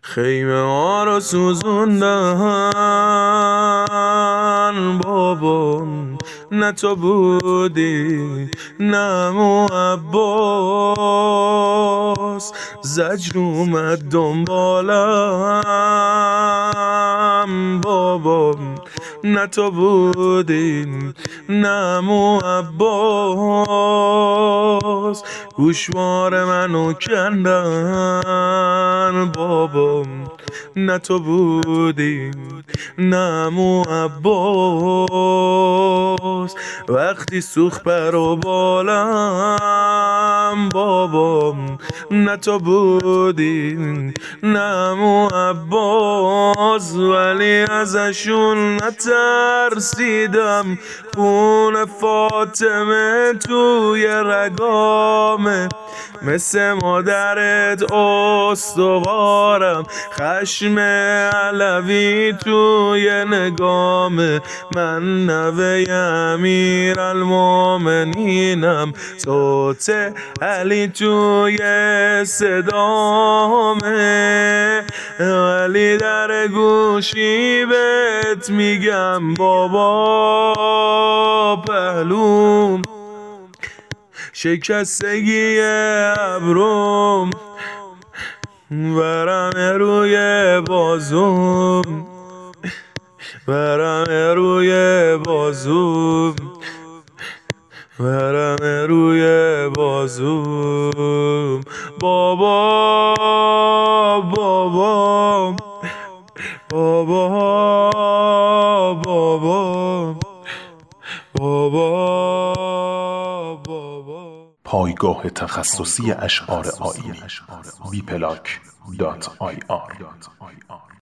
خیمه ها رو سوزوندن بابا، نه تو بودی نه مو عباس، زجر اومد دنبالم بابا، نه تو بودی نه مو عباس، گوشوار منو کندن بابا، نه تو بودی نه مو عباس، وقتی سوخت پر و بالم بابا، نه تو بودی نه مو عباس، ولی ازشون نترسیدم، خون فاطمه توی رگامه، مثل مادرت استوارم، خشم علوی توی نگامه، من نوه امیرالمومنینم، صوت علی توی صدامه، ولی در گوشی بهت میگم بابا پهلوم، شکستگی ابروم، ورم روی بازوم، ورم روی بازوم، ورم روی بازوم، بابا بابا بابا بابا بابا بابا. پایگاه تخصصی اشعار آیینی bplank.ir